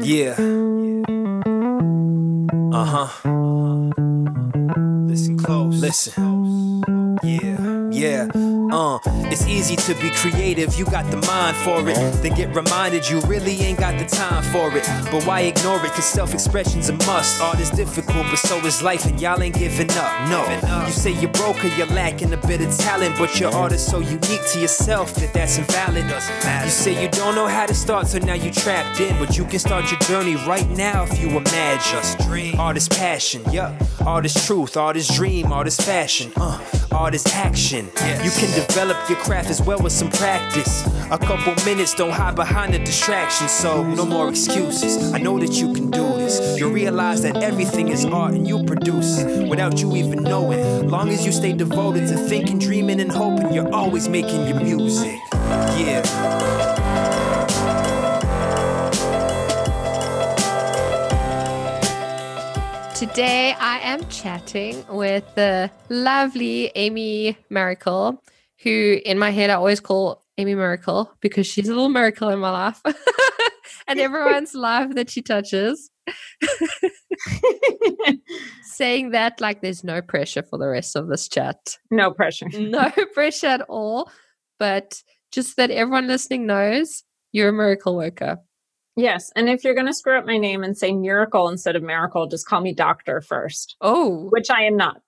Yeah. Listen close. Listen. Yeah. It's easy to be creative, you got the mind for it. Then get reminded you really ain't got the time for it. But why ignore it? Cause self-expression's a must. Art is difficult, but so is life, and y'all ain't giving up. No. You say you're broke or you're lacking a bit of talent, but your art is so unique to yourself that's invalid. You say you don't know how to start, so now you trapped in. But you can start your journey right now if you imagine. Art is passion, art is truth, art is dream, art is fashion, art is action. You can develop your craft as well with some practice. A couple minutes, don't hide behind the distraction. So no more excuses, I know that you can do this. You realize that everything is art and you produce it without you even knowing. Long as you stay devoted to thinking, dreaming and hoping, you're always making your music. Yeah. Today, I am chatting with the lovely Amy Miracle, who in my head I always call Amy Miracle because she's a little miracle in my life and everyone's life that she touches. Saying that like there's no pressure for the rest of this chat. No pressure. No pressure at all. But just that everyone listening knows you're a miracle worker. Yes. And if you're going to screw up my name and say miracle instead of miracle, just call me doctor first. Oh. Which I am not.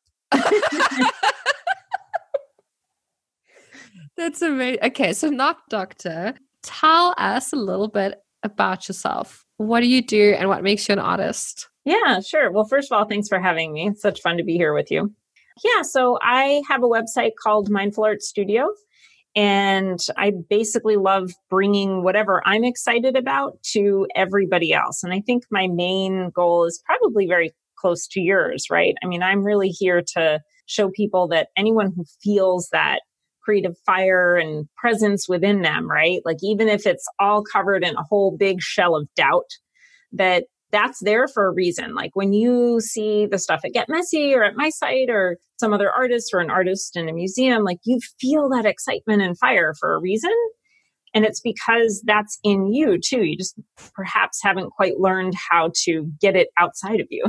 That's amazing. Okay. So not doctor. Tell us a little bit about yourself. What do you do and what makes you an artist? Yeah, sure. Well, first of all, thanks for having me. It's such fun to be here with you. Yeah. So I have a website called Mindful Art Studio. And I basically love bringing whatever I'm excited about to everybody else. And I think my main goal is probably very close to yours, right? I mean, I'm really here to show people that anyone who feels that creative fire and presence within them, right? Like even if it's all covered in a whole big shell of doubt, that's there for a reason. Like when you see the stuff at Get Messy or at my site or some other artist or an artist in a museum, like you feel that excitement and fire for a reason. And it's because that's in you too. You just perhaps haven't quite learned how to get it outside of you.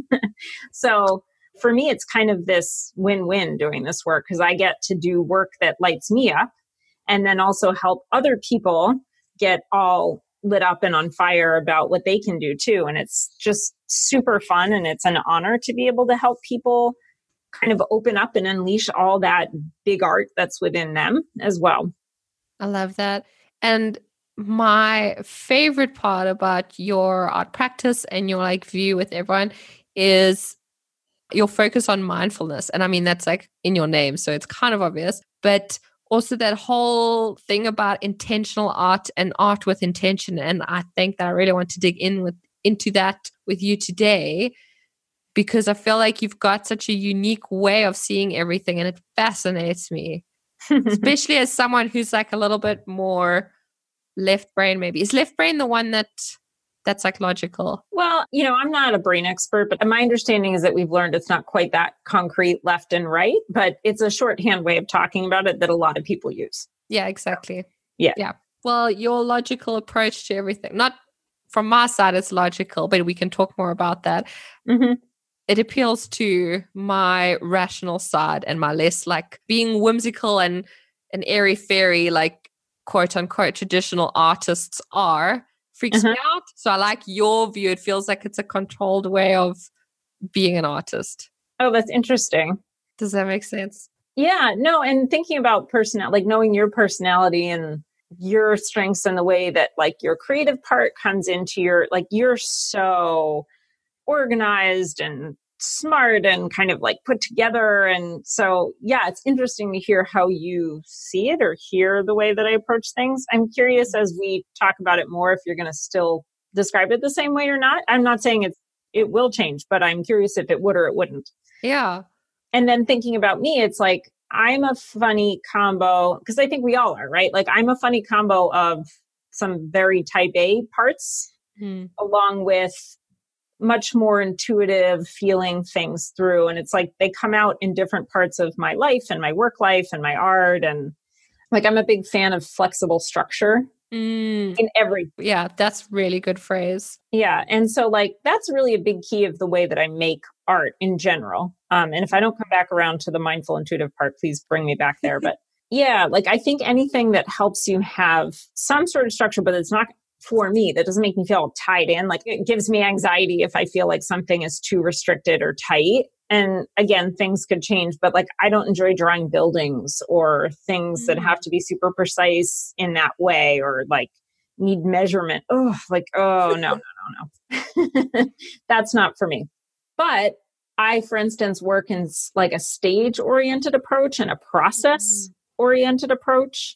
So for me, it's kind of this win-win doing this work because I get to do work that lights me up and then also help other people get all lit up and on fire about what they can do too. And it's just super fun. And it's an honor to be able to help people kind of open up and unleash all that big art that's within them as well. I love that. And my favorite part about your art practice and your like view with everyone is your focus on mindfulness. And I mean, that's like in your name, so it's kind of obvious, but also that whole thing about intentional art and art with intention. And I think that I really want to dig into that with you today, because I feel like you've got such a unique way of seeing everything and it fascinates me, especially as someone who's like a little bit more left brain maybe. Is left brain the one that's like logical? Well, I'm not a brain expert, but my understanding is that we've learned it's not quite that concrete left and right, but it's a shorthand way of talking about it that a lot of people use. Yeah, exactly. Yeah. Well, your logical approach to everything, not from my side, it's logical, but we can talk more about that. Mm-hmm. It appeals to my rational side and my less like being whimsical and an airy fairy, like quote unquote traditional artists are. Freaks me out. So I like your view. It feels like it's a controlled way of being an artist. Oh, that's interesting. Does that make sense? Yeah, no. And thinking about like knowing your personality and your strengths and the way that like your creative part comes into you're so organized and smart and kind of like put together. And so, yeah, it's interesting to hear how you see it or hear the way that I approach things. I'm curious as we talk about it more, if you're going to still describe it the same way or not. I'm not saying it will change, but I'm curious if it would or it wouldn't. Yeah. And then thinking about me, it's like, I'm a funny combo because I think we all are, right? Like I'm a funny combo of some very type A parts along with much more intuitive feeling things through. And it's like they come out in different parts of my life and my work life and my art. And like, I'm a big fan of flexible structure. in everything. Yeah, that's really good phrase. Yeah. And so like, that's really a big key of the way that I make art in general. And if I don't come back around to the mindful intuitive part, please bring me back there. But yeah, like I think anything that helps you have some sort of structure, but it's not for me, that doesn't make me feel tied in. Like it gives me anxiety if I feel like something is too restricted or tight. And again, things could change, but like I don't enjoy drawing buildings or things that have to be super precise in that way, or like need measurement. Oh, like, oh, no. That's not for me. But I, for instance, work in like a stage oriented approach and a process oriented approach.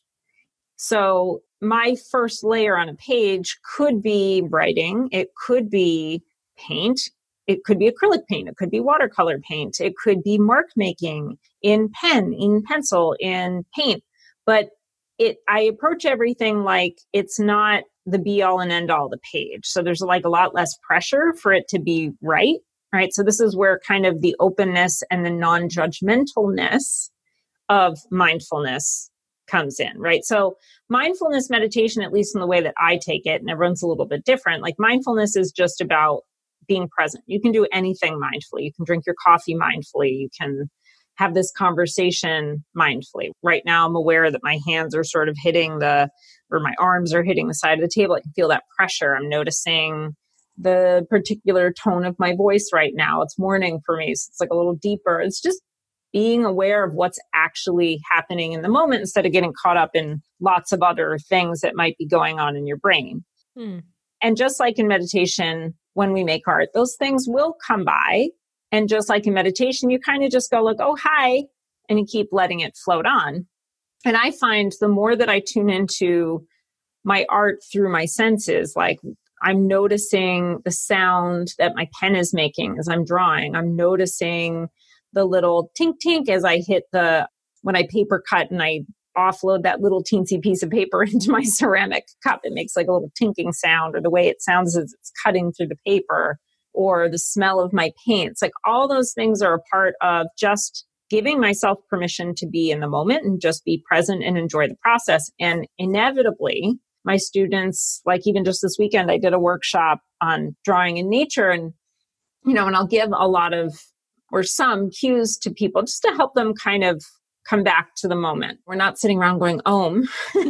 So my first layer on a page could be writing. It could be paint. It could be acrylic paint. It could be watercolor paint. It could be mark making in pen, in pencil, in paint. But I approach everything like it's not the be all and end all the page. So there's like a lot less pressure for it to be right. So this is where kind of the openness and the non-judgmentalness of mindfulness comes in, right? So mindfulness meditation, at least in the way that I take it, and everyone's a little bit different, like mindfulness is just about being present. You can do anything mindfully. You can drink your coffee mindfully. You can have this conversation mindfully. Right now, I'm aware that my hands are sort of hitting or my arms are hitting the side of the table. I can feel that pressure. I'm noticing the particular tone of my voice right now. It's morning for me, so it's like a little deeper. It's just being aware of what's actually happening in the moment instead of getting caught up in lots of other things that might be going on in your brain. And just like in meditation, when we make art, those things will come by. And just like in meditation, you kind of just go like, oh, hi, and you keep letting it float on. And I find the more that I tune into my art through my senses, like I'm noticing the sound that my pen is making as I'm drawing. I'm noticing the little tink tink as I hit when I paper cut and I offload that little teensy piece of paper into my ceramic cup. It makes like a little tinking sound, or the way it sounds as it's cutting through the paper, or the smell of my paints. Like all those things are a part of just giving myself permission to be in the moment and just be present and enjoy the process. And inevitably, my students, like even just this weekend, I did a workshop on drawing in nature, and and I'll give a lot of or some cues to people just to help them kind of come back to the moment. We're not sitting around going, Om,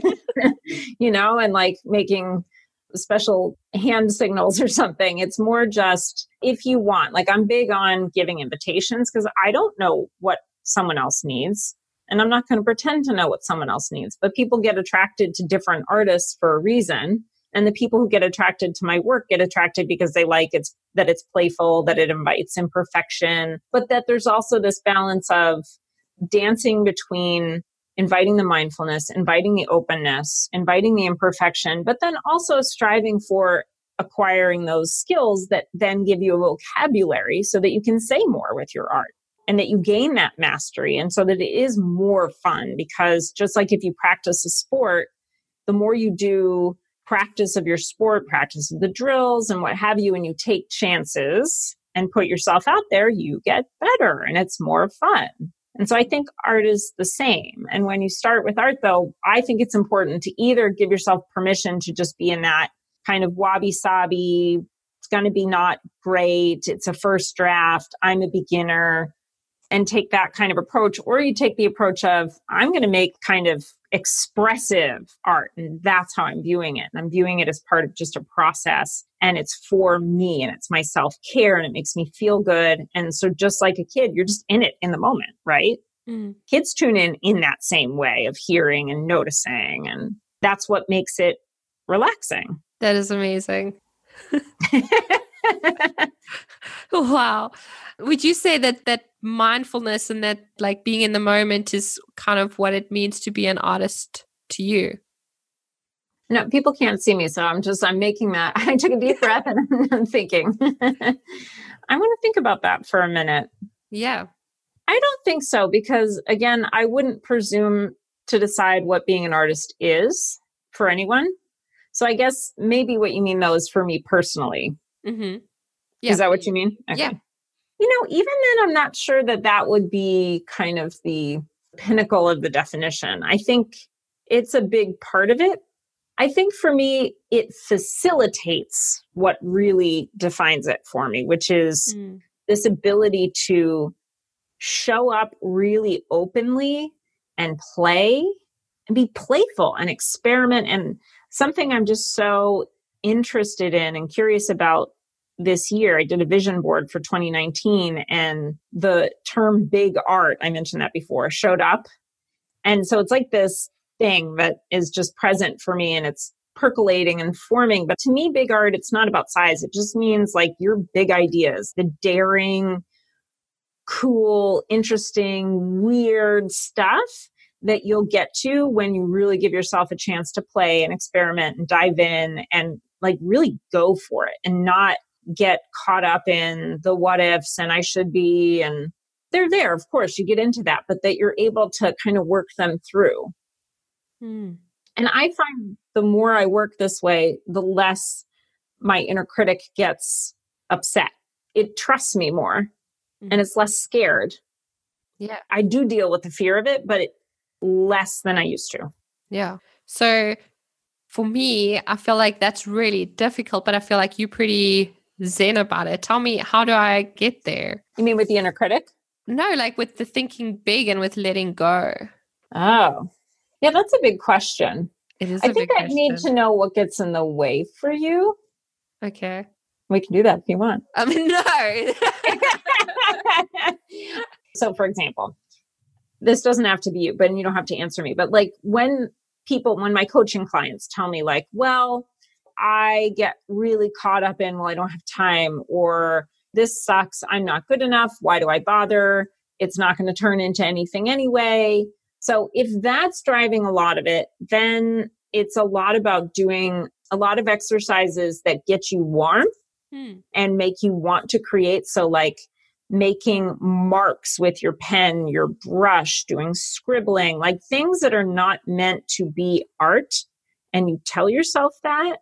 and like making special hand signals or something. It's more just if you want, like I'm big on giving invitations because I don't know what someone else needs. And I'm not going to pretend to know what someone else needs, but people get attracted to different artists for a reason. And the people who get attracted to my work get attracted because they like that it's playful, that it invites imperfection, but that there's also this balance of dancing between inviting the mindfulness, inviting the openness, inviting the imperfection, but then also striving for acquiring those skills that then give you a vocabulary so that you can say more with your art and that you gain that mastery. And so that it is more fun, because just like if you practice a sport, the more you do practice of your sport, practice of the drills and what have you, and you take chances and put yourself out there, you get better and it's more fun. And so I think art is the same. And when you start with art, though, I think it's important to either give yourself permission to just be in that kind of wabi-sabi, it's going to be not great, it's a first draft, I'm a beginner, and take that kind of approach. Or you take the approach of, I'm going to make kind of expressive art, and that's how I'm viewing it. And I'm viewing it as part of just a process, and it's for me, and it's my self-care, and it makes me feel good. And so just like a kid, you're just in it in the moment, right? Kids tune in that same way of hearing and noticing, and that's what makes it relaxing. That is amazing. Wow. Would you say that mindfulness and that like being in the moment is kind of what it means to be an artist to you? No, people can't see me, so I'm making that. I took a deep breath and I'm thinking. I'm going to think about that for a minute. Yeah. I don't think so, because again, I wouldn't presume to decide what being an artist is for anyone. So I guess maybe what you mean though is for me personally. Mm-hmm. Yeah. Is that what you mean? Okay. Yeah. Even then, I'm not sure that would be kind of the pinnacle of the definition. I think it's a big part of it. I think for me, it facilitates what really defines it for me, which is this ability to show up really openly and play and be playful and experiment. And something I'm just so interested in and curious about this year, I did a vision board for 2019, and the term big art, I mentioned that before, showed up. And so it's like this thing that is just present for me, and it's percolating and forming. But to me, big art, it's not about size. It just means like your big ideas, the daring, cool, interesting, weird stuff that you'll get to when you really give yourself a chance to play and experiment and dive in and like really go for it and not get caught up in the what ifs and I should be. And they're there, of course, you get into that, but that you're able to kind of work them through. And I find the more I work this way, the less my inner critic gets upset. It trusts me more and it's less scared. Yeah. I do deal with the fear of it, but less than I used to. Yeah. So for me, I feel like that's really difficult, but I feel like you're pretty zen about it. Tell me, how do I get there? You mean with the inner critic? No, like with the thinking big and with letting go. Oh, yeah, that's a big question. It is. I think I need to know what gets in the way for you. Okay. We can do that if you want. I mean, no. So for example, this doesn't have to be you, but you don't have to answer me. But like when my coaching clients tell me like, well, I get really caught up in, well, I don't have time, or this sucks, I'm not good enough, why do I bother? It's not going to turn into anything anyway. So if that's driving a lot of it, then it's a lot about doing a lot of exercises that get you warm and make you want to create. So like making marks with your pen, your brush, doing scribbling, like things that are not meant to be art. And you tell yourself that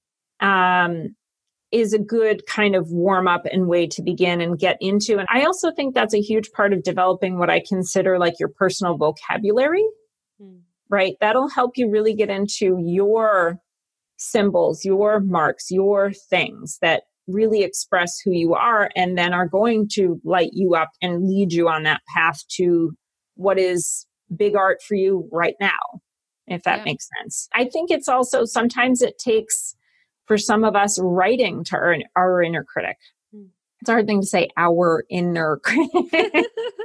is a good kind of warm up and way to begin and get into. And I also think that's a huge part of developing what I consider like your personal vocabulary, right? That'll help you really get into your symbols, your marks, your things that really express who you are and then are going to light you up and lead you on that path to what is big art for you right now, if that makes sense. I think it's also sometimes it takes for some of us writing to our inner critic. It's a hard thing to say, our inner critic.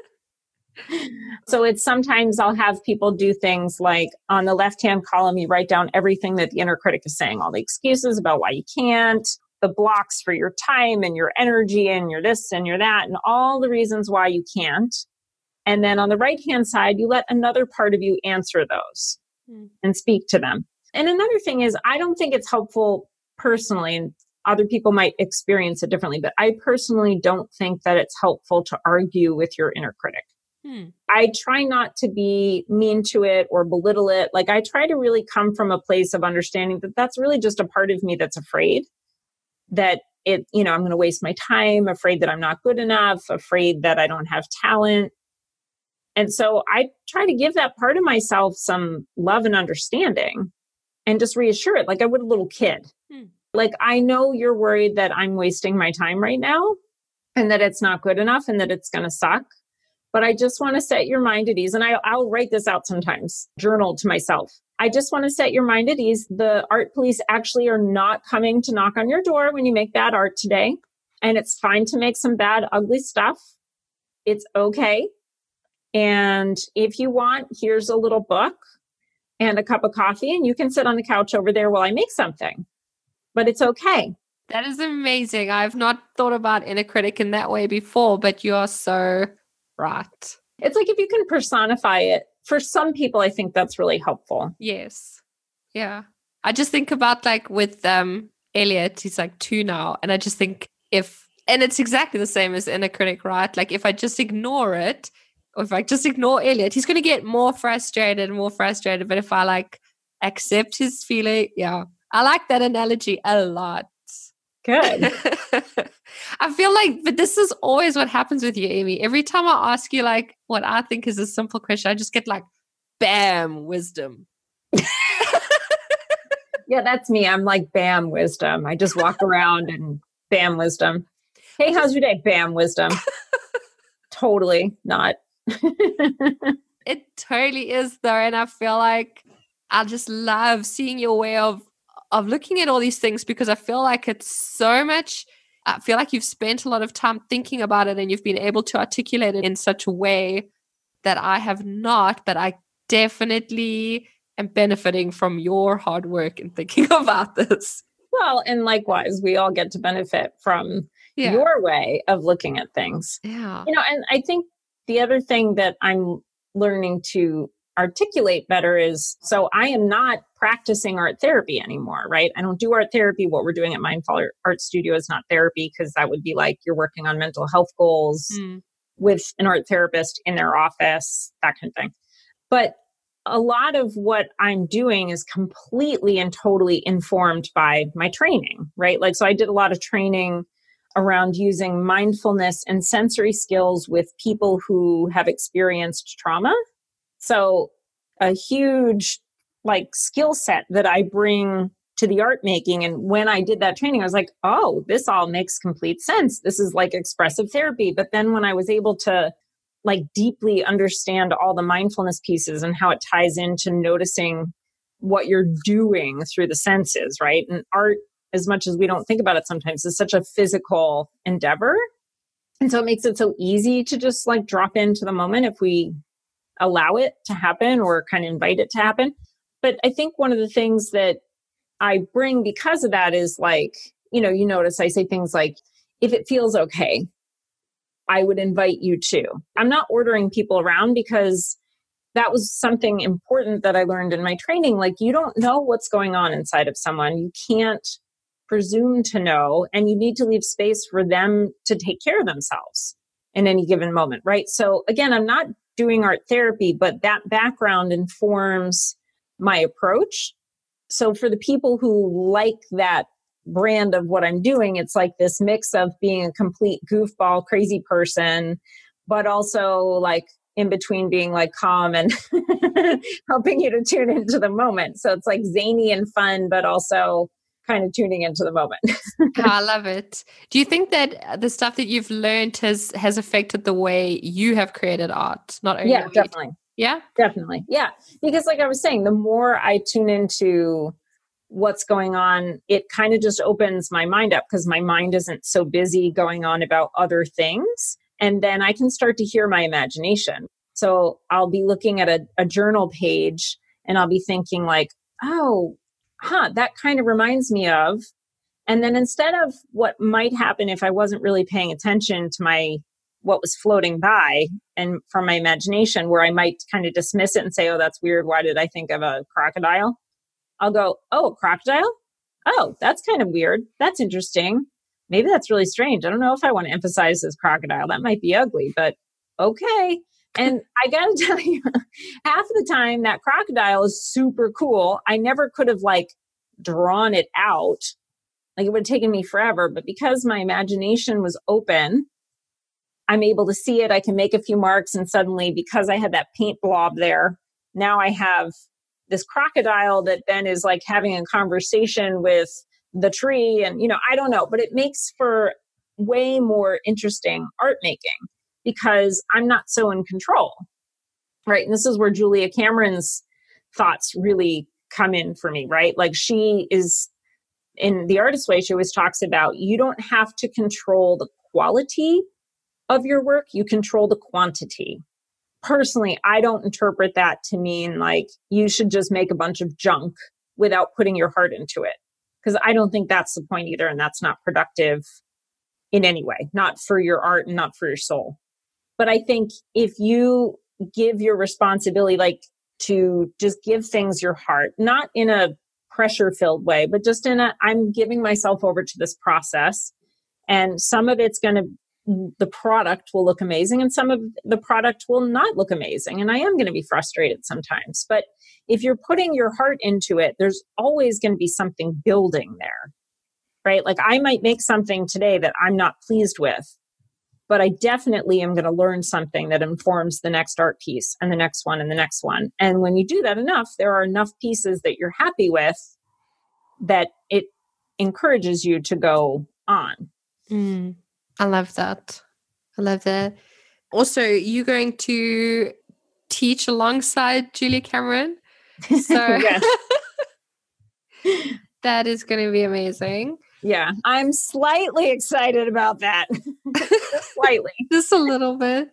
So it's sometimes I'll have people do things like on the left-hand column, you write down everything that the inner critic is saying, all the excuses about why you can't, the blocks for your time and your energy and your this and your that, and all the reasons why you can't. And then on the right-hand side, you let another part of you answer those and speak to them. And another thing is, I don't think it's helpful personally, and other people might experience it differently, but I personally don't think that it's helpful to argue with your inner critic. I try not to be mean to it or belittle it. Like I try to really come from a place of understanding that that's really just a part of me that's afraid that I'm going to waste my time, afraid that I'm not good enough, afraid that I don't have talent. And so I try to give that part of myself some love and understanding and just reassure it like I would a little kid. Like, I know you're worried that I'm wasting my time right now and that it's not good enough and that it's going to suck. But I just want to set your mind at ease. And I'll write this out sometimes, journal to myself. I just want to set your mind at ease. The art police actually are not coming to knock on your door when you make bad art today. And it's fine to make some bad, ugly stuff. It's okay. And if you want, here's a little book and a cup of coffee, and you can sit on the couch over there while I make something. But it's okay. That is amazing. I've not thought about inner critic in that way before, but you are so right. It's like if you can personify it, for some people, I think that's really helpful. Yes. Yeah. I just think about like with Elliot, he's like 2 now. And I just think and it's exactly the same as inner critic, right? Like if I just ignore it, or if I just ignore Elliot, he's going to get more frustrated. But if I like accept his feeling, I like that analogy a lot. Good. I feel like, but this is always what happens with you, Amy. Every time I ask you like what I think is a simple question, I just get like, bam, wisdom. Yeah, that's me. I'm like, bam, wisdom. I just walk around and bam, wisdom. Hey, how's your day? Bam, wisdom. Totally not. It totally is though. And I feel like I just love seeing your way of looking at all these things, because I feel like it's so much. I feel like you've spent a lot of time thinking about it and you've been able to articulate it in such a way that I have not, but I definitely am benefiting from your hard work in thinking about this. Well, and likewise, we all get to benefit from Yeah. your way of looking at things. Yeah. And I think the other thing that I'm learning to articulate better is, so I am not practicing art therapy anymore, right? I don't do art therapy. What we're doing at Mindful Art Studio is not therapy, because that would be like you're working on mental health goals with an art therapist in their office, that kind of thing. But a lot of what I'm doing is completely and totally informed by my training, right? Like, so I did a lot of training around using mindfulness and sensory skills with people who have experienced trauma. So a huge skill set that I bring to the art making. And when I did that training, I was like, oh, this all makes complete sense. This is like expressive therapy. But then when I was able to deeply understand all the mindfulness pieces and how it ties into noticing what you're doing through the senses, right? And art, as much as we don't think about it sometimes, is such a physical endeavor. And so it makes it so easy to just drop into the moment if we allow it to happen or kind of invite it to happen. But I think one of the things that I bring because of that is you notice I say things like, if it feels okay, I would invite you to. I'm not ordering people around, because that was something important that I learned in my training. You don't know what's going on inside of someone. You can't presume to know, and you need to leave space for them to take care of themselves in any given moment, right? So again, I'm not doing art therapy, but that background informs my approach. So for the people who like that brand of what I'm doing, it's like this mix of being a complete goofball, crazy person, but also in between being calm and helping you to tune into the moment. So it's zany and fun, but also kind of tuning into the moment. I love it. Do you think that the stuff that you've learned has affected the way you have created art? Not only definitely. Yeah, definitely. Yeah. Because like I was saying, the more I tune into what's going on, it kind of just opens my mind up, because my mind isn't so busy going on about other things. And then I can start to hear my imagination. So I'll be looking at a journal page and I'll be thinking that kind of reminds me of. And then instead of what might happen if I wasn't really paying attention to what was floating by and from my imagination, where I might kind of dismiss it and say, oh, that's weird. Why did I think of a crocodile? I'll go, oh, a crocodile? Oh, that's kind of weird. That's interesting. Maybe that's really strange. I don't know if I want to emphasize this crocodile. That might be ugly, but okay. And I got to tell you, half of the time that crocodile is super cool. I never could have drawn it out. It would have taken me forever. But because my imagination was open, I'm able to see it. I can make a few marks. And suddenly, because I had that paint blob there, now I have this crocodile that then is having a conversation with the tree. And, I don't know, but it makes for way more interesting art making because I'm not so in control. Right. And this is where Julia Cameron's thoughts really come in for me, right? She is in The Artist Way. She always talks about, you don't have to control the quality of your work. You control the quantity. Personally, I don't interpret that to mean you should just make a bunch of junk without putting your heart into it. Because I don't think that's the point either. And that's not productive in any way, not for your art and not for your soul. But I think if you give your responsibility, to just give things your heart, not in a pressure-filled way, but just I'm giving myself over to this process. And some of it's the product will look amazing and some of the product will not look amazing. And I am going to be frustrated sometimes. But if you're putting your heart into it, there's always going to be something building there, right? I might make something today that I'm not pleased with, but I definitely am going to learn something that informs the next art piece and the next one and the next one. And when you do that enough, there are enough pieces that you're happy with that it encourages you to go on. I love that. I love that. Also, you're going to teach alongside Julia Cameron. So that is going to be amazing. Yeah, I'm slightly excited about that. Slightly. Just a little bit.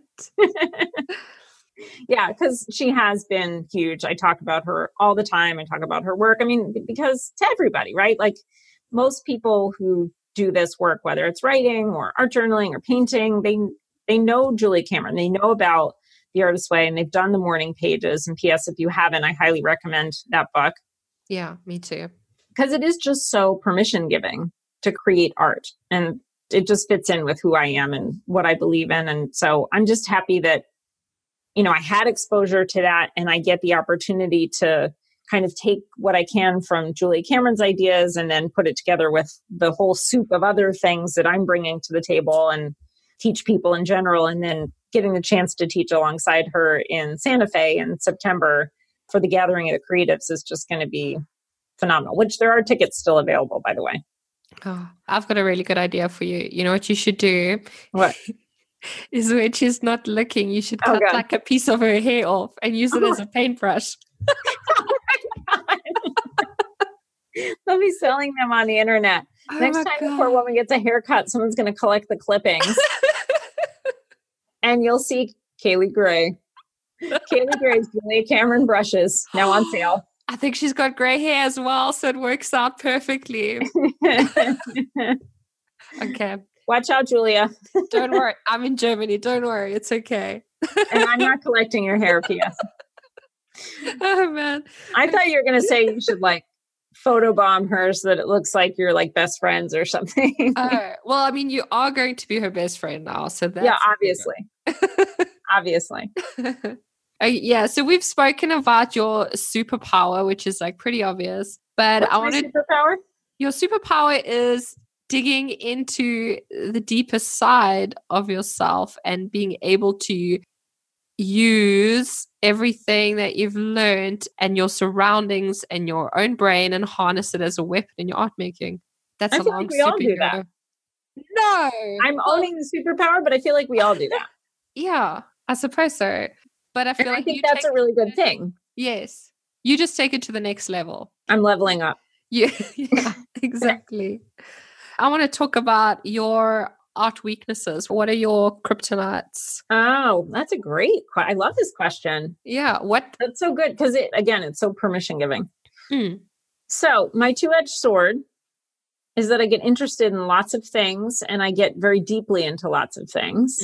Yeah, because she has been huge. I talk about her all the time. I talk about her work. I mean, because to everybody, right? Like most people who do this work, whether it's writing or art journaling or painting, they know Julia Cameron. They know about The Artist's Way, and they've done the morning pages. And P.S., if you haven't, I highly recommend that book. Yeah, me too. Because it is just so permission giving to create art. And it just fits in with who I am and what I believe in. And so I'm just happy that, I had exposure to that, and I get the opportunity to kind of take what I can from Julia Cameron's ideas and then put it together with the whole soup of other things that I'm bringing to the table and teach people in general. And then getting the chance to teach alongside her in Santa Fe in September for the Gathering of the Creatives is just going to be phenomenal, which there are tickets still available, by the way. Oh, I've got a really good idea for you. You know what you should do? What? Is when she's not looking, you should cut like a piece of her hair off and use it as a paintbrush. Oh my God. They'll be selling them on the internet. Next time the poor woman gets a haircut, someone's going to collect the clippings. And you'll see Kaylee Gray. Kaylee Gray's Julia Cameron brushes now on sale. I think she's got gray hair as well, so it works out perfectly. Okay. Watch out, Julia. Don't worry. I'm in Germany. Don't worry. It's okay. And I'm not collecting your hair, P.S. Oh, man. I thought you were going to say you should photobomb her so that it looks like you're best friends or something. Well, I mean, you are going to be her best friend now. So that's obviously. Obviously. Yeah. So we've spoken about your superpower, which is pretty obvious. But What's my superpower? Your superpower is digging into the deepest side of yourself and being able to use everything that you've learned and your surroundings and your own brain and harness it as a weapon in your art making. That's a long we all do that. No. I'm owning the superpower, but I feel like we all do that. Yeah, I suppose so. But I feel like I think that's a really good thing. Yes. You just take it to the next level. I'm leveling up. Yeah, exactly. I want to talk about your art weaknesses. What are your kryptonites? Oh, that's a great question. I love this question. Yeah. That's so good because it's so permission giving. So my two-edged sword is that I get interested in lots of things and I get very deeply into lots of things.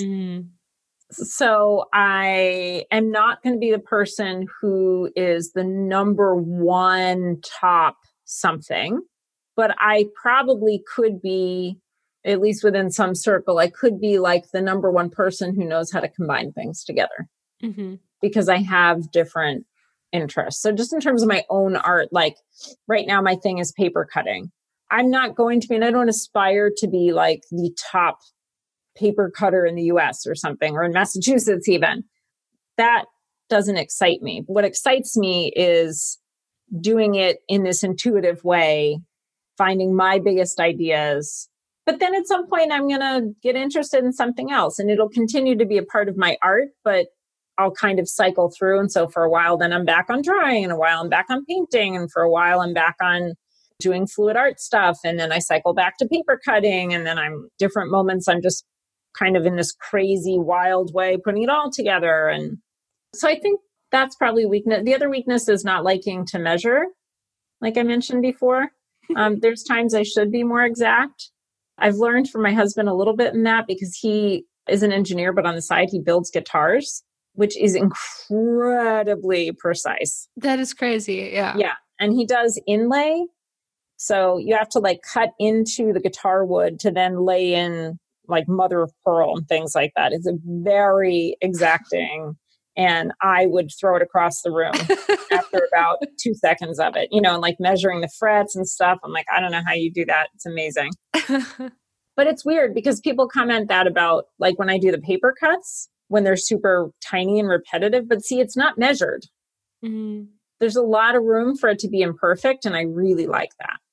So I am not going to be the person who is the number one top something, but I probably could be, at least within some circle, I could be the number one person who knows how to combine things together because I have different interests. So just in terms of my own art, right now, my thing is paper cutting. I'm not going to be, and I don't aspire to be the top paper cutter in the US or something, or in Massachusetts even. That doesn't excite me. What excites me is doing it in this intuitive way, finding my biggest ideas. But then at some point, I'm going to get interested in something else and it'll continue to be a part of my art, but I'll kind of cycle through. And so for a while, then I'm back on drawing, and a while I'm back on painting, and for a while I'm back on doing fluid art stuff. And then I cycle back to paper cutting. And then different moments, I'm just kind of in this crazy, wild way, putting it all together. And so I think that's probably weakness. The other weakness is not liking to measure, like I mentioned before. There's times I should be more exact. I've learned from my husband a little bit in that because he is an engineer, but on the side, he builds guitars, which is incredibly precise. That is crazy. Yeah. Yeah. And he does inlay. So you have to cut into the guitar wood to then lay in mother of pearl and things like that. It's a very exacting, and I would throw it across the room after about 2 seconds of it, and measuring the frets and stuff. I'm I don't know how you do that. It's amazing. But it's weird because people comment that about when I do the paper cuts, when they're super tiny and repetitive, but see, it's not measured. There's a lot of room for it to be imperfect. And I really like that.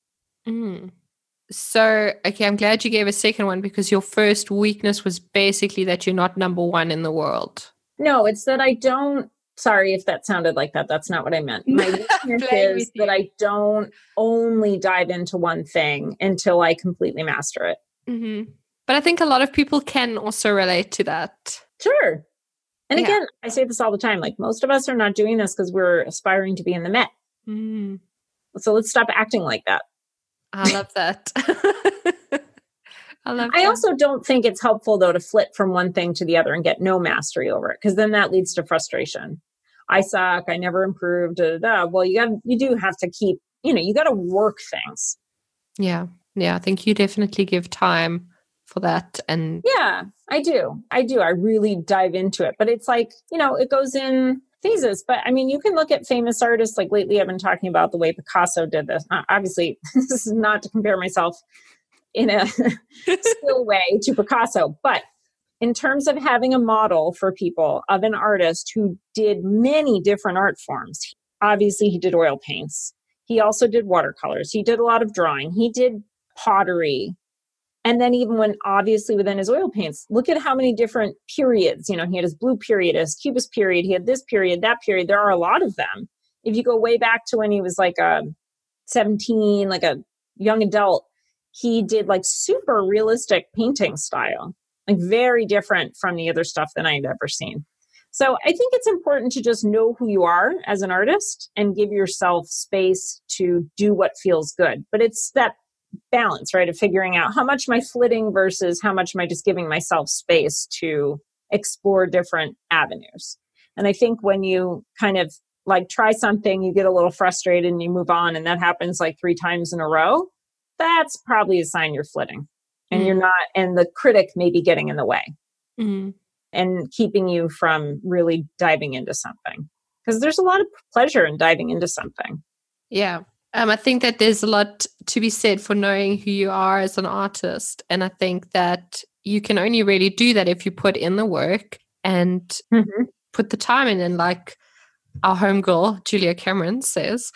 Mm. So, okay, I'm glad you gave a second one because your first weakness was basically that you're not number one in the world. No, it's that I don't. Sorry if that sounded like that. That's not what I meant. My weakness is that I don't only dive into one thing until I completely master it. Mm-hmm. But I think a lot of people can also relate to that. Sure. And again, I say this all the time. Like most of us are not doing this because we're aspiring to be in the Met. Mm. So let's stop acting like that. I love that. I also don't think it's helpful, though, to flip from one thing to the other and get no mastery over it, because then that leads to frustration. I suck. I never improved. Well, you do have to keep, you got to work things. Yeah. Yeah. I think you definitely give time for that. And yeah, I do. I really dive into it, but it's like, it goes in phases. But I mean, you can look at famous artists. Like lately, I've been talking about the way Picasso did this. Obviously, this is not to compare myself in a skill way to Picasso. But in terms of having a model for people of an artist who did many different art forms, obviously he did oil paints. He also did watercolors. He did a lot of drawing. He did pottery. And then even obviously within his oil paints, look at how many different periods, he had his blue period, his cubist period, he had this period, that period. There are a lot of them. If you go way back to when he was like 17, like a young adult, he did like super realistic painting style, like very different from the other stuff that I'd ever seen. So I think it's important to just know who you are as an artist and give yourself space to do what feels good. But it's that balance, right, of figuring out how much am I flitting versus how much am I just giving myself space to explore different avenues. And I think when you kind of like try something, you get a little frustrated and you move on, and that happens like 3 times in a row, that's probably a sign you're flitting and you're not, and the critic may be getting in the way and keeping you from really diving into something, because there's a lot of pleasure in diving into something. Yeah. I think that there's a lot to be said for knowing who you are as an artist. And I think that you can only really do that if you put in the work and put the time in. And like our homegirl, Julia Cameron, says.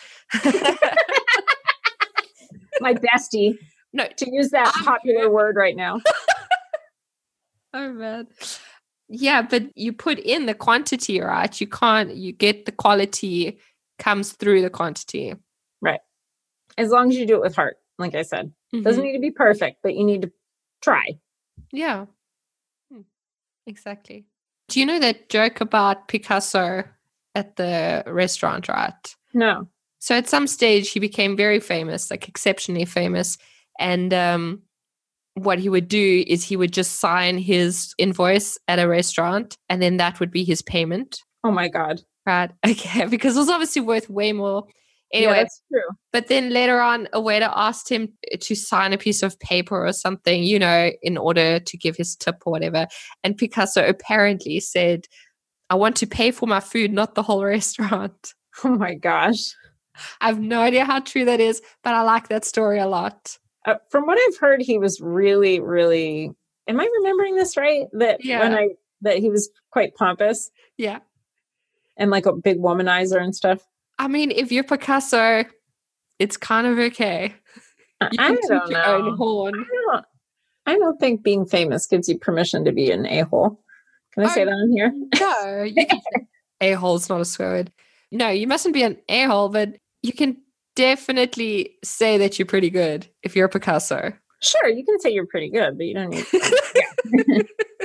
My bestie. No, to use that popular word right now. Oh, man. Yeah, but you put in the quantity, right? You get the quality comes through the quantity. Right. As long as you do it with heart, like I said. Doesn't need to be perfect, but you need to try. Yeah. Exactly. Do you know that joke about Picasso at the restaurant, right? No. So at some stage he became very famous, like exceptionally famous. And what he would do is he would just sign his invoice at a restaurant, and then that would be his payment. Oh my God. Right. Okay. Because it was obviously worth way more. Anyway, yeah, that's true. But then later on, a waiter asked him to sign a piece of paper or something, in order to give his tip or whatever. And Picasso apparently said, "I want to pay for my food, not the whole restaurant." Oh my gosh. I have no idea how true that is, but I like that story a lot. From what I've heard, he was really, really, am I remembering this right? That he was quite pompous. Yeah. And like a big womanizer and stuff. I mean, if you're Picasso, it's kind of okay. You can toot your own horn. I don't think being famous gives you permission to be an a-hole. Can I say that on here? No, a-hole's not a swear word. No, you mustn't be an a-hole, but you can definitely say that you're pretty good if you're a Picasso. Sure, you can say you're pretty good, but you don't need to.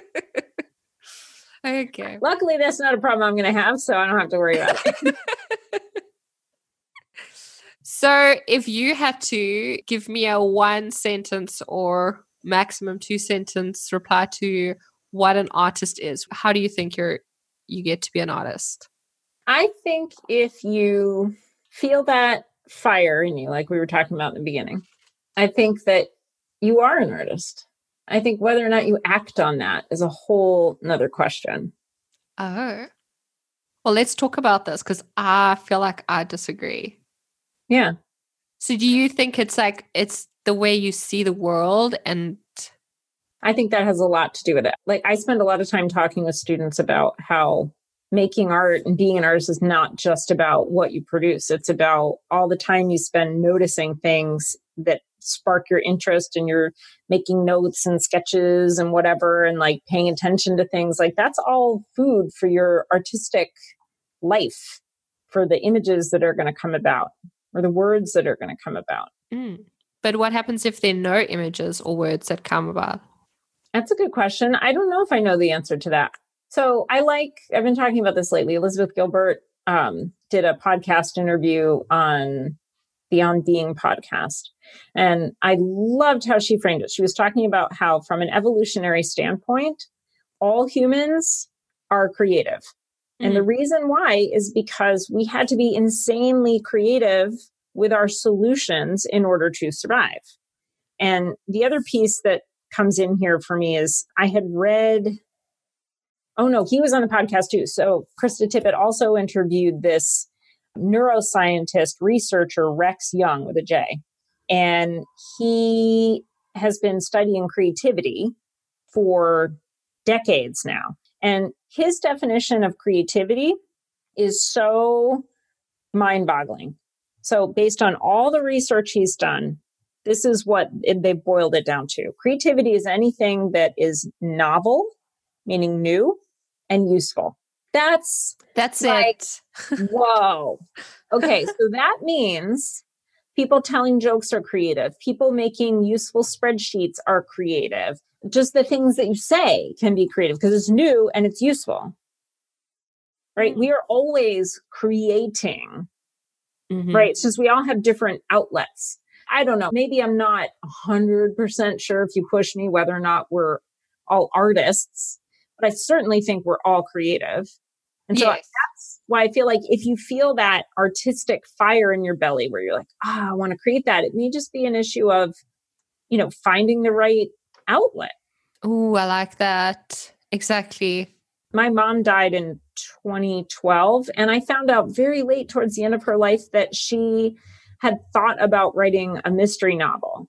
Okay. Luckily, that's not a problem I'm going to have, so I don't have to worry about it. So if you had to give me a 1-sentence or maximum 2-sentence reply to what an artist is, how do you think you get to be an artist? I think if you feel that fire in you, like we were talking about in the beginning, I think that you are an artist. I think whether or not you act on that is a whole nother question. Oh. Well, let's talk about this, because I feel like I disagree. Yeah. So do you think it's the way you see the world? And I think that has a lot to do with it. Like I spend a lot of time talking with students about how making art and being an artist is not just about what you produce. It's about all the time you spend noticing things that spark your interest and you're making notes and sketches and whatever, and like paying attention to things, like that's all food for your artistic life, for the images that are going to come about or the words that are going to come about. But what happens if there are no images or words that come about? That's a good question. I don't know if I know the answer to that. So I've been talking about this lately. Elizabeth Gilbert did a podcast interview on the On Being podcast. And I loved how she framed it. She was talking about how, from an evolutionary standpoint, all humans are creative. And the reason why is because we had to be insanely creative with our solutions in order to survive. And the other piece that comes in here for me is I had read, he was on the podcast too. So Krista Tippett also interviewed this neuroscientist, researcher, Rex Young with a J. And he has been studying creativity for decades now. And his definition of creativity is so mind-boggling. So based on all the research he's done, this is what they've boiled it down to. Creativity is anything that is novel, meaning new, and useful. That's like, it. Whoa. Okay, so that means people telling jokes are creative. People making useful spreadsheets are creative. Just the things that you say can be creative because it's new and it's useful. Right? We are always creating. Right? It's just we all have different outlets. I don't know. Maybe I'm not 100% sure, if you push me, whether or not we're all artists, but I certainly think we're all creative. And so that's why I feel like if you feel that artistic fire in your belly where you're like, I want to create that, it may just be an issue of, finding the right outlet. Oh, I like that. Exactly. My mom died in 2012, and I found out very late towards the end of her life that she had thought about writing a mystery novel,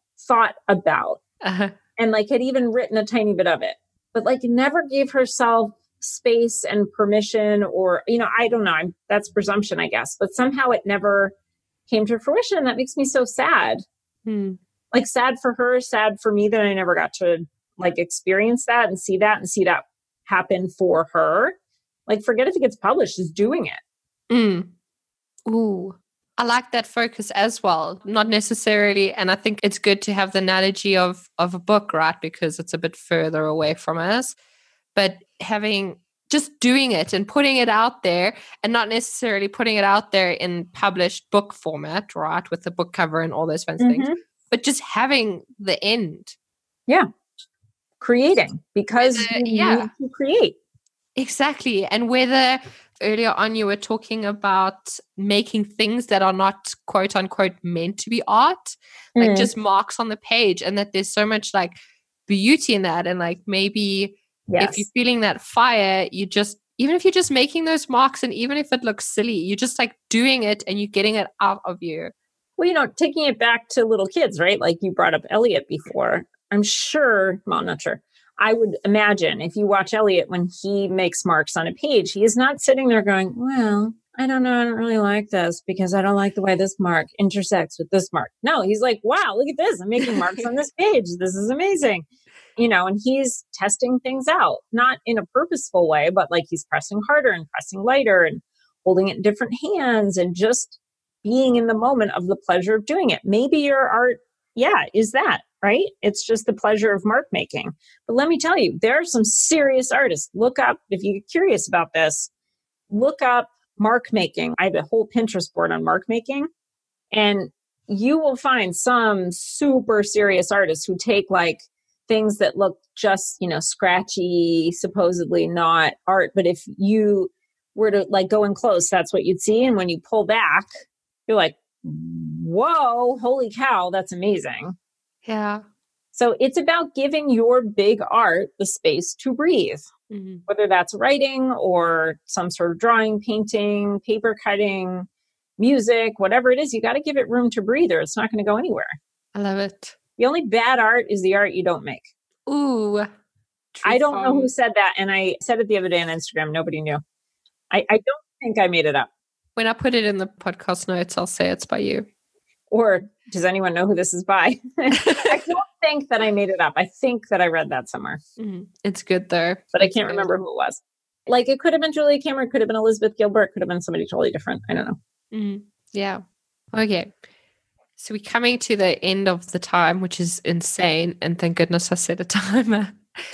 and like had even written a tiny bit of it, but like never gave herself space and permission, or, I don't know, that's presumption, I guess, but somehow it never came to fruition. That makes me so sad. Like sad for her, sad for me that I never got to like experience that and see that happen for her. Like, forget if it gets published, just doing it. Ooh, I like that focus as well. Not necessarily, and I think it's good to have the analogy of a book, right? Because it's a bit further away from us. But just doing it and putting it out there, and not necessarily putting it out there in published book format, right? With the book cover and all those fancy things, but just having the end. Yeah. Creating, because you need to create. Exactly. And whether earlier on you were talking about making things that are not quote unquote meant to be art, like just marks on the page, and that there's so much like beauty in that. And like maybe if you're feeling that fire, even if you're just making those marks, and even if it looks silly, you're just like doing it and you're getting it out of you. Well, taking it back to little kids, right? Like you brought up Elliot before. I'm not sure. I would imagine if you watch Elliot, when he makes marks on a page, he is not sitting there going, well, I don't know, I don't really like this because I don't like the way this mark intersects with this mark. No, he's like, wow, look at this. I'm making marks on this page. This is amazing. And he's testing things out, not in a purposeful way, but like he's pressing harder and pressing lighter and holding it in different hands and just being in the moment of the pleasure of doing it. Maybe your art, is that. Right? It's just the pleasure of mark making. But let me tell you, there are some serious artists. Look up, if you're curious about this, look up mark making. I have a whole Pinterest board on mark making, and you will find some super serious artists who take like things that look just, scratchy, supposedly not art. But if you were to like go in close, that's what you'd see. And when you pull back, you're like, whoa, holy cow, that's amazing. Yeah. So it's about giving your big art the space to breathe, whether that's writing or some sort of drawing, painting, paper cutting, music, whatever it is, you got to give it room to breathe or it's not going to go anywhere. I love it. The only bad art is the art you don't make. Ooh. I don't know who said that. And I said it the other day on Instagram. Nobody knew. I don't think I made it up. When I put it in the podcast notes, I'll say it's by you. Or does anyone know who this is by? I don't think that I made it up. I think that I read that somewhere. It's good though. But I can't remember who it was. Like it could have been Julia Cameron, could have been Elizabeth Gilbert, could have been somebody totally different. I don't know. Yeah. Okay. So we're coming to the end of the time, which is insane. And thank goodness I set a timer.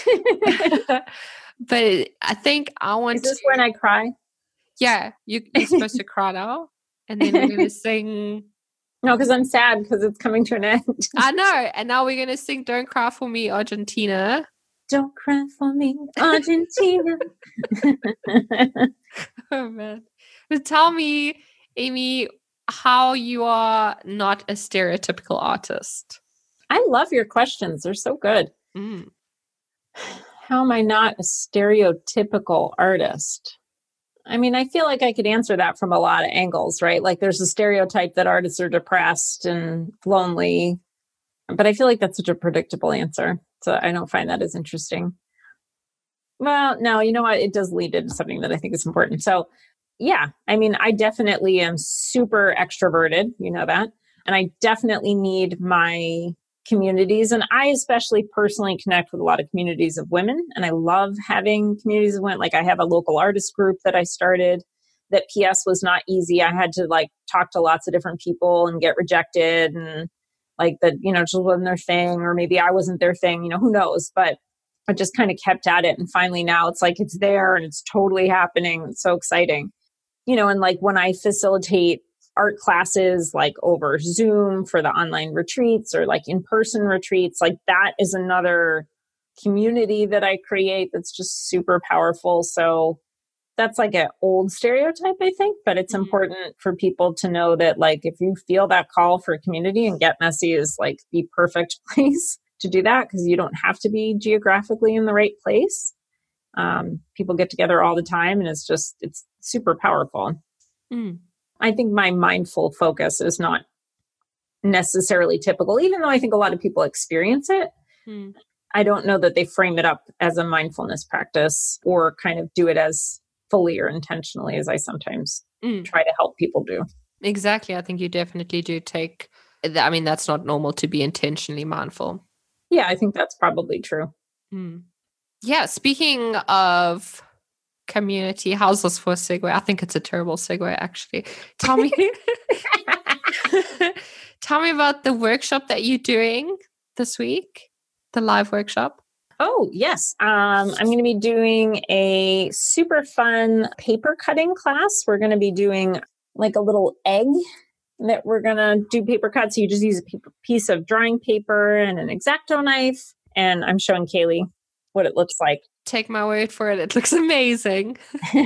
But I think I want to... Is this when I cry? Yeah. You're supposed to cry now. And then we're going to sing... No, because I'm sad because it's coming to an end. I know. And now we're going to sing Don't Cry For Me, Argentina. Don't cry for me, Argentina. Oh, man. But tell me, Amy, how you are not a stereotypical artist. I love your questions. They're so good. How am I not a stereotypical artist? I mean, I feel like I could answer that from a lot of angles, right? Like there's a stereotype that artists are depressed and lonely, but I feel like that's such a predictable answer. So I don't find that as interesting. Well, no, you know what? It does lead into something that I think is important. So yeah, I mean, I definitely am super extroverted, you know that, and I definitely need my communities. And I especially personally connect with a lot of communities of women. And I love having communities of women. Like I have a local artist group that I started that PS was not easy. I had to like talk to lots of different people and get rejected and like that, you know, just wasn't their thing, or maybe I wasn't their thing, you know, who knows, but I just kind of kept at it. And finally now it's like, it's there and it's totally happening. It's so exciting, you know, and like when I facilitate art classes like over Zoom for the online retreats or like in-person retreats, like that is another community that I create that's just super powerful. So that's like an old stereotype, I think, but it's important for people to know that like if you feel that call for a community, and Get Messy is like the perfect place to do that because you don't have to be geographically in the right place. People get together all the time and it's super powerful. I think my mindful focus is not necessarily typical, even though I think a lot of people experience it. I don't know that they frame it up as a mindfulness practice or kind of do it as fully or intentionally as I sometimes try to help people do. Exactly. I think you definitely do take, I mean, that's not normal to be intentionally mindful. Yeah, I think that's probably true. Yeah. Speaking of community, how's this for a segue? I think it's a terrible segue, actually. Tell me, tell me about the workshop that you're doing this week, the live workshop. Oh, yes. I'm going to be doing a super fun paper cutting class. We're going to be doing like a little egg that we're going to do paper cuts. So you just use a piece of drawing paper and an X-Acto knife. And I'm showing Kaylee what it looks like. Take my word for it. It looks amazing.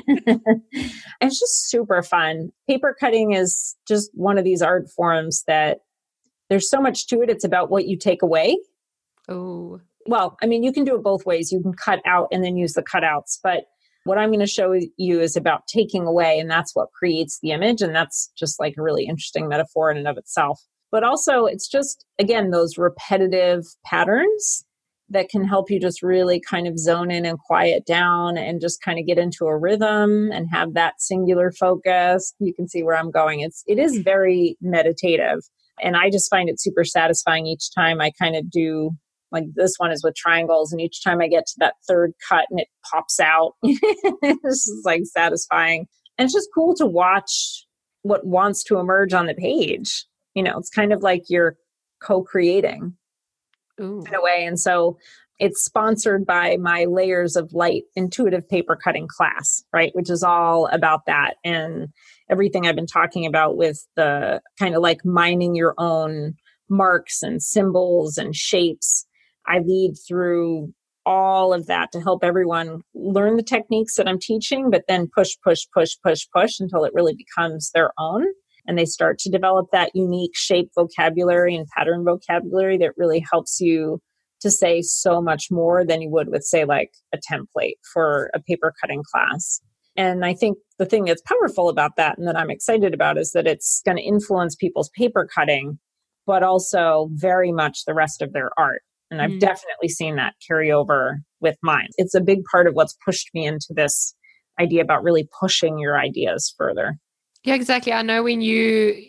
It's just super fun. Paper cutting is just one of these art forms that there's so much to it. It's about what you take away. Oh, well, I mean, you can do it both ways. You can cut out and then use the cutouts. But what I'm going to show you is about taking away, and that's what creates the image. And that's just like a really interesting metaphor in and of itself. But also, it's just, again, those repetitive patterns that can help you just really kind of zone in and quiet down and just kind of get into a rhythm and have that singular focus. You can see where I'm going. It is very meditative. And I just find it super satisfying each time I kind of do, like this one is with triangles. And each time I get to that third cut and it pops out, this is like satisfying. And it's just cool to watch what wants to emerge on the page. You know, it's kind of like you're co-creating. Ooh. In a way. And so it's sponsored by my Layers of Light intuitive paper cutting class, right? Which is all about that. And everything I've been talking about with the kind of like mining your own marks and symbols and shapes. I lead through all of that to help everyone learn the techniques that I'm teaching, but then push until it really becomes their own. And they start to develop that unique shape vocabulary and pattern vocabulary that really helps you to say so much more than you would with, say, like a template for a paper cutting class. And I think the thing that's powerful about that and that I'm excited about is that it's going to influence people's paper cutting, but also very much the rest of their art. And I've definitely seen that carry over with mine. It's a big part of what's pushed me into this idea about really pushing your ideas further. Yeah, exactly. I know when you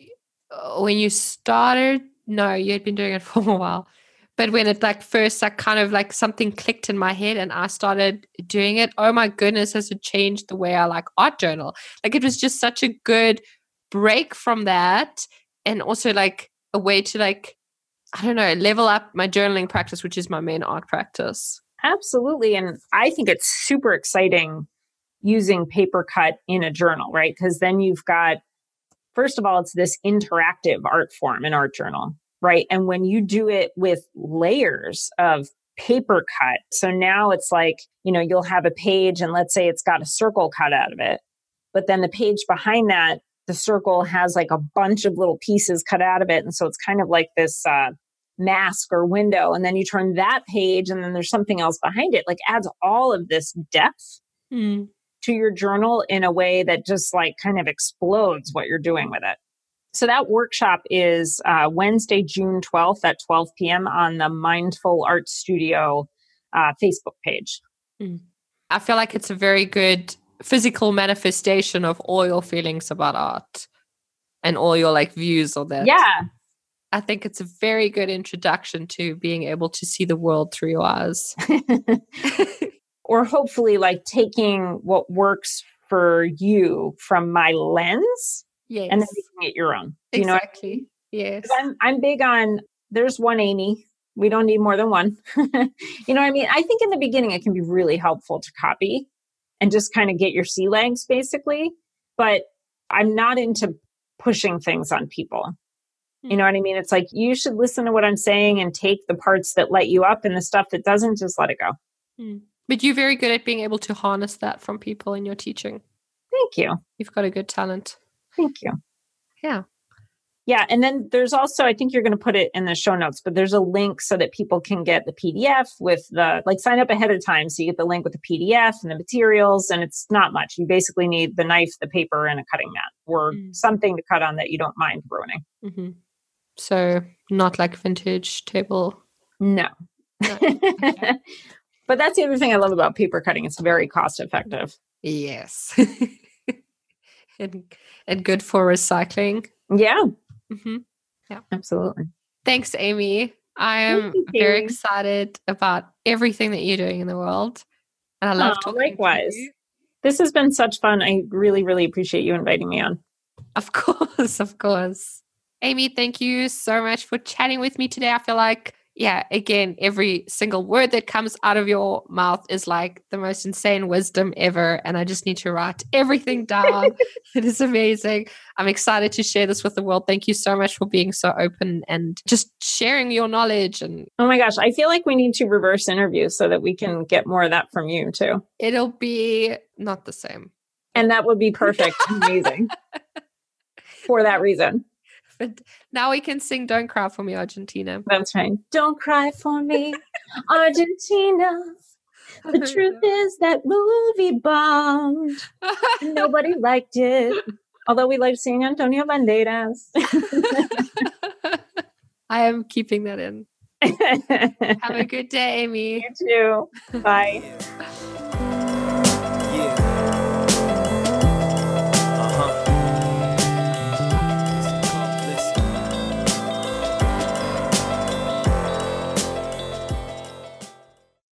when you started, no, you had been doing it for a while. But when it like first, like kind of like something clicked in my head and I started doing it, oh my goodness, has it changed the way I like art journal. Like it was just such a good break from that. And also like a way to like, I don't know, level up my journaling practice, which is my main art practice. Absolutely. And I think it's super exciting using paper cut in a journal, right? Because then you've got, first of all, it's this interactive art form, an art journal, right? And when you do it with layers of paper cut, so now it's like, you'll have a page and let's say it's got a circle cut out of it, but then the page behind that, the circle has like a bunch of little pieces cut out of it. And so it's kind of like this mask or window. And then you turn that page and then there's something else behind it, like adds all of this depth to your journal in a way that just like kind of explodes what you're doing with it. So that workshop is Wednesday, June 12th at 12 p.m. on the Mindful Art Studio Facebook page. I feel like it's a very good physical manifestation of all your feelings about art and all your like views on that. Yeah. I think it's a very good introduction to being able to see the world through your eyes. Or hopefully like taking what works for you from my lens and then making it your own. Do you know what I mean? Yes. I'm big on, there's one Amy. We don't need more than one. You know what I mean? I think in the beginning, it can be really helpful to copy and just kind of get your sea legs basically. But I'm not into pushing things on people. You know what I mean? It's like, you should listen to what I'm saying and take the parts that light you up and the stuff that doesn't, just let it go. But you're very good at being able to harness that from people in your teaching. Thank you. You've got a good talent. Thank you. Yeah. Yeah. And then there's also, I think you're going to put it in the show notes, but there's a link so that people can get the PDF with the, like sign up ahead of time. So you get the link with the PDF and the materials, and it's not much. You basically need the knife, the paper, and a cutting mat or something to cut on that you don't mind ruining. So not like vintage table. No. Okay. But that's the other thing I love about paper cutting. It's very cost effective. Yes. and good for recycling. Yeah. Yeah. Absolutely. Thanks, Amy. I am very excited about everything that you're doing in the world. And I love talking likewise. to you. This has been such fun. I really, really appreciate you inviting me on. Of course, of course. Amy, thank you so much for chatting with me today. I feel like, again, every single word that comes out of your mouth is like the most insane wisdom ever. And I just need to write everything down. It is amazing. I'm excited to share this with the world. Thank you so much for being so open and just sharing your knowledge. And oh my gosh, I feel like we need to reverse interview so that we can get more of that from you too. It'll be not the same. And that would be perfect. Amazing. For that reason. But now we can sing Don't Cry For Me, Argentina. That's right. Don't cry for me, Argentina. The truth is that movie bombed. Nobody liked it. Although we liked seeing Antonio Banderas. I am keeping that in. Have a good day, Amy. You too. Bye.